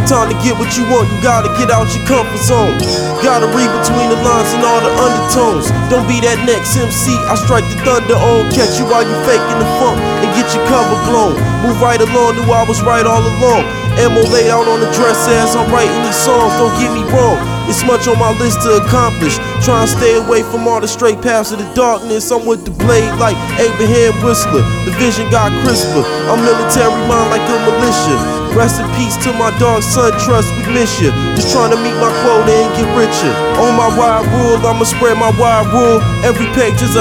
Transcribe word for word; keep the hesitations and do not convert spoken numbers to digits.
time to get what you want, you gotta get out your comfort zone. Gotta read between the lines and all the undertones. Don't be that next M C I strike the thunder on. Catch you while you faking the funk and get your cover blown. Move right along, knew I was right all along. Ammo laid out on the dresser as I'm writing these songs. Don't get me wrong, it's much on my list to accomplish. Try and stay away from all the straight paths of the darkness. I'm with the blade like Abraham Whistler. The vision got crisper. I'm military mind like a militia. Rest in peace to my dog son, trust we miss you. Just trying to meet my quota and get richer. On my wide rule, I'ma spread my wide rule. Every page is a